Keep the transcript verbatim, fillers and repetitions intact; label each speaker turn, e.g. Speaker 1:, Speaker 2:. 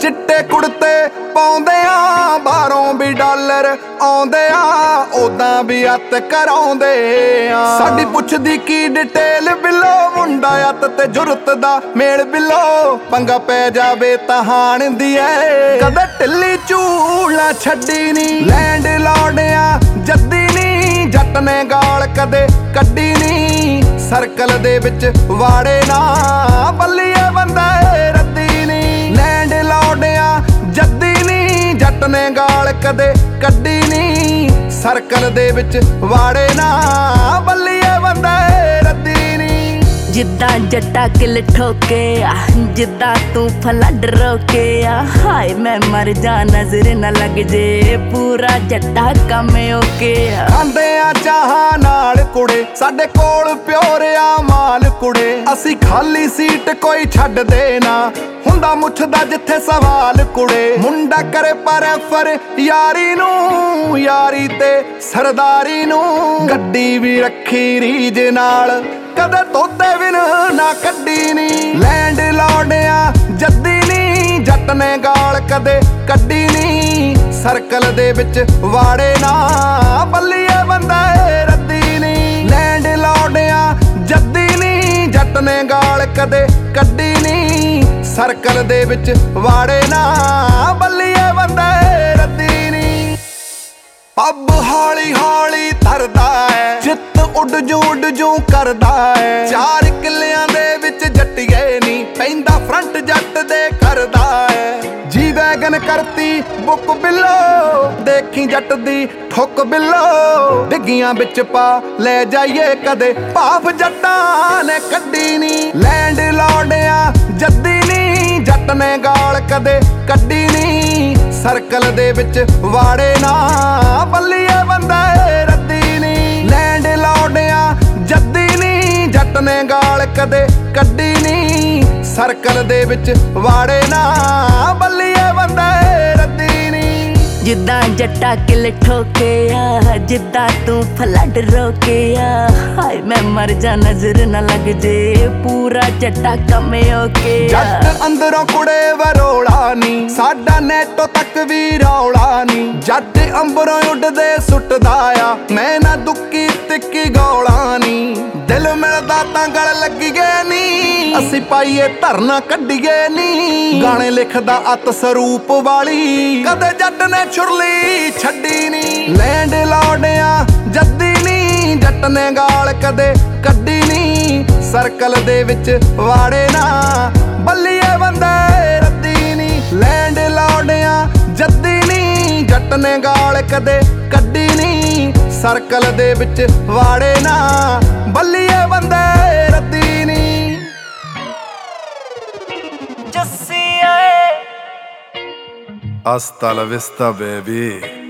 Speaker 1: चिट्टे कुड़ते पाउंदे आ बाहरों भी डॉलर आउंदे आ ओदां भी अत कराउंदे आ साडी पुछदी की डिटेल बिलो मुंडा अत ते जुरत दा मेल बिलो पंगा पै जावे तां हाण दी ऐ कदे ढिल्ली झूल ना छड्डी नी लैंड लॉर्डिया जद्दी नी जट ने गाल कदे कड्डी नी सर्कल दे विच वाड़े ना बल्लीए बंदा रद्दी नी लैंड लॉर्डिया जद्दी नी जट ने गाल कदे कड्डी नी सर्कल दे विच वाड़े ना बल्लीए बंदा रद्दी नी
Speaker 2: जिद्दां जट्टा किल ठोके आ जिद्दां तू फ्लड रोके आ हाय मैं मर जा नजर न लग जे पूरा जट्टा कम ओके आ
Speaker 1: खांदे आ चाहां नाल कुड़े साडे कोल प्योरिया माल कुड़े असी खाली सीट कोई छड्ड दे ना हुंदा मुछदा जिथे सवाल कुड़े मुंडा करे परफर यारी नू यारी ते सरदारी नू गड्डी भी रखी रीज नाल कदे तोते विन ना कड्डी नी लैंड लॉर्डिया जद्दी नी जट ने गाल कदे कड्डी नी सर्कल दे विच वाड़े ना बल्लीए बंदा रद्दी नी लैंड लॉर्डिया जद्दी नी जट ने गाल कदे कड्डी नी सर्कल दे विच वाड़े ना बल्लीए बंदा रद्दी नी पब हौली हौली तरदा है जित उड जू उड जू करदा है चार किलियां दे विच जट्टिए नी पैंदा फ्रंट जट दे करदा है जी वैगन करती बुक बिलो देखी जट दी ठुक बिलो डिग्गियां विच पा ले जाइए कदे भाफ जट्टां ने कड्डी नी लैंड लॉर्डिया जद्दी नी जट ने गाल कदे कड्डी नी सर्कल दे विच वाड़े ना बल्लीए बंदा रद्दी नी लैंड लॉर्डिया जद्दी नी जट ने गाल कदे कड्डी नी सर्कल दे विच वाड़े ना बल्लीए बंदा रद्दी नी
Speaker 2: जिद्दां जट्टा किल ठोके आ जिद्दां तू फ्लड रोके आ हाय मैं मर जा नजर न लग जे पूरा जट्टा कम ओके आ
Speaker 1: जट अंदरों कुड़े वरोला नी साडा नेटो तक भी रौला नी जट अंबरों उड़दे सुटदा आ मैं ना दुक्की तिक्की गौला नी दिल मिलदा तां गल लगी गए नी असी पाईए धरना कड्डीए नी गाने लिखदा अत सरूप वाली कदे जट ने छुरली छड्डी नी लैंड लॉर्डिया जद्दी नी जट ने गाल कदे कड्डी नी सर्कल दे विच वाड़े ना बल्लीए बंदा रद्दी नी लैंड लॉर्डिया जद्दी नी जट ने गाल कदे कड्डी नी सर्कल दे विच वाड़े ना बल्लीए बंदा रद्दी नी
Speaker 2: जस्सी आए
Speaker 1: Hasta la vista, baby.